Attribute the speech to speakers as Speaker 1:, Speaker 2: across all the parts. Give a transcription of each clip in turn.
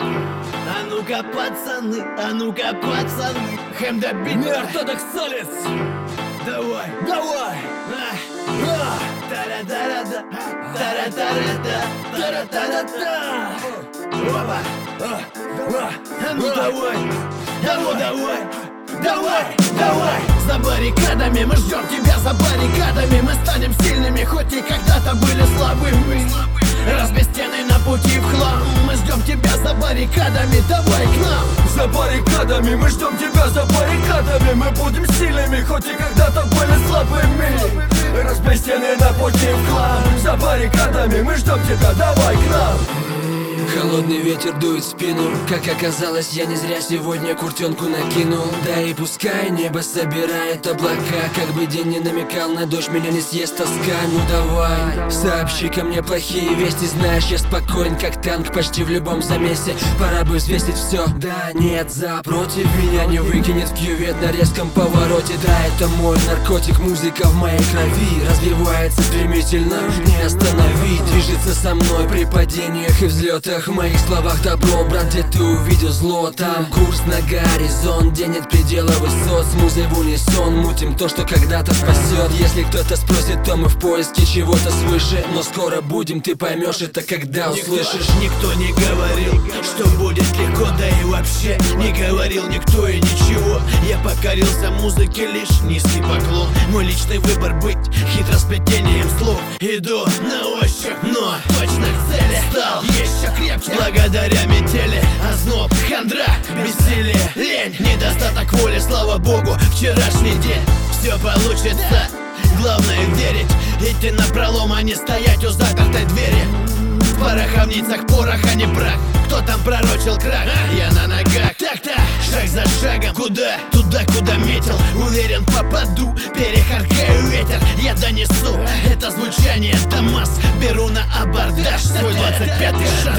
Speaker 1: А ну-ка, пацаны, а ну-ка, пацаны, хэм да бит.
Speaker 2: Неортодоксалец!
Speaker 1: Давай,
Speaker 2: Давай!
Speaker 1: тара-тара-да, тара-тара-да, тара-тара-да. Опа! А ну давай, давай, давай! За баррикадами, мы ждем тебя за баррикадами. Мы станем сильными, хоть и когда-то были слабыми. Разбей стены на пути в хлам. Мы ждем тебя за баррикадами, давай к нам.
Speaker 2: За баррикадами, мы ждем тебя за баррикадами. Мы будем сильными, хоть и когда-то были слабыми. Разбей стены на пути в хлам. За баррикадами, мы ждем тебя, давай к нам.
Speaker 3: Холодный ветер дует в спину. Как оказалось, я не зря сегодня куртенку накинул. Да и пускай небо собирает облака, как бы день не намекал на дождь, меня не съест тоска. Ну давай, сообщи ко мне плохие вести. Знаешь, я спокоен, как танк почти в любом замесе. Пора бы взвесить все, да, нет, за, против. Меня не выкинет в кювет на резком повороте. Да, это мой наркотик, музыка в моей крови. Развивается стремительно, не остановить. Движется со мной при падениях и взлетах. В моих словах добро, брат, где ты увидел зло? Там курс на горизонт, где нет предела высот. С музой в унисон мутим то, что когда-то спасет. Если кто-то спросит, то мы в поиске чего-то свыше. Но скоро будем, ты поймешь это, когда услышишь.
Speaker 1: Никто не говорил, что будет легко, да и вообще не говорил никто и ничего. Я покорился музыке, лишь низкий поклон. Мой личный выбор быть хитросплетением слов. Иду на ощупь, но точно к цели стал еще крепче благодаря метели. Озноб, хандра, бессилие, лень, недостаток воли, слава богу, вчерашний день. Все получится, главное верить. Идти напролом, а не стоять у запертой двери. В пороховницах порох, а не прах. Кто там пророчил крах? Я на ногах. Так-то, шаг за шагом. Куда? Туда, куда метил. Уверен, попаду, перехаркаю ветер. Я донесу это звучание до масс. Беру на абордаж свой 25-й шанс.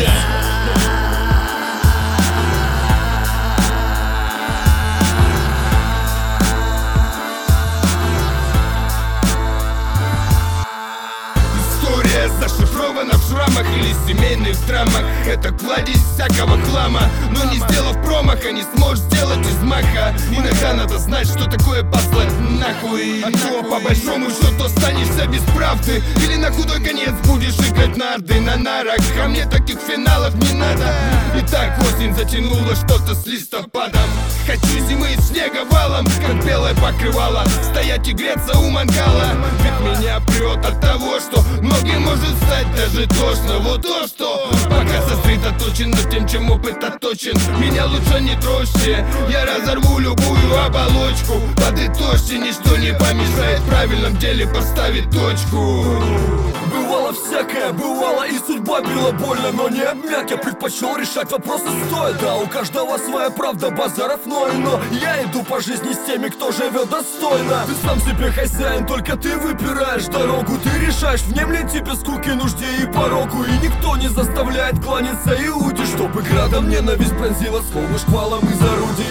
Speaker 4: Зашифровано в шрамах или семейных драмах. Это кладезь всякого хлама. Но не сделав промаха, не сможешь сделать из маха. Иногда надо знать, что такое послать нахуй. А то по большому счету останешься без правды. Или на худой конец будешь играть нарды на нарах. А мне таких финалов не надо. Итак, осень затянула что-то с листопадом. Хочу зимы с снега валом, как белое покрывало. Стоять и греться у мангала. Ведь меня прет от того, что многим может стать даже тошно. Вот то, что пока сосредоточен над тем, чем опыт отточен. Меня лучше не трожьте, я разорву любую оболочку. Подытожьте, ничто не помешает в правильном деле поставить точку.
Speaker 2: Бывало всякое, бывало и судьба била больно, но не обмяк. Я предпочел решать вопросы стоя. Да, у каждого своя правда, базаров ноль. Но я иду по жизни с теми, кто живет достойно. Ты сам себе хозяин, только ты выбираешь дорогу. Ты решаешь, внемлить тебе скуки, нужде и порогу. И никто не заставляет кланяться Иуде, чтобы градом ненависть пронзила, словно шквалом из орудий.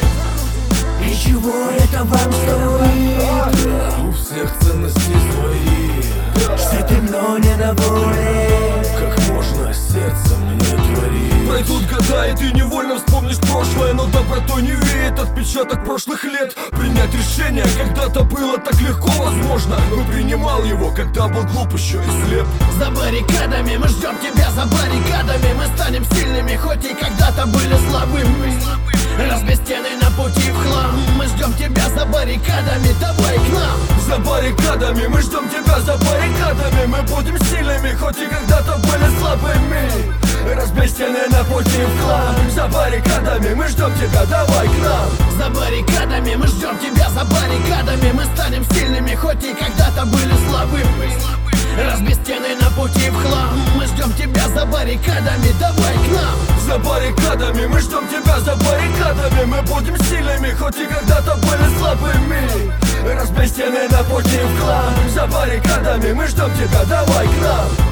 Speaker 1: И чего это вам стоит?
Speaker 2: У всех ценности свои.
Speaker 1: Что ты мной недоволен?
Speaker 2: Как можно сердцем мне творить? Пройдут года, и ты невольно вспомнишь прошлое. Но добротой не веет отпечаток прошлых лет. Принять решение когда-то было так легко, возможно. Но принимал его, когда был глуп еще и слеп.
Speaker 1: За баррикадами, мы ждем тебя за баррикадами. Мы станем сильными, хоть и когда-то были слабыми. Разбей стены на пути в хлам. Мы ждем тебя за баррикадами, давай к нам.
Speaker 2: За баррикадами, мы ждем тебя за баррикадами. Мы будем сильными, хоть и когда-то были слабыми. Разбей стены на пути в хлам. За баррикадами, мы ждем тебя, давай к нам.
Speaker 1: За баррикадами, мы ждем тебя за баррикадами. Мы станем сильными, хоть и когда-то были слабыми. Разбей стены на пути в хлам. Мы ждем тебя за баррикадами, давай к нам.
Speaker 2: За баррикадами, мы ждем тебя за баррикадами. Мы будем сильными, хоть и когда-то были слабыми. Разбей стены на пути в хлам. За баррикадами, мы ждем тебя, давай к нам.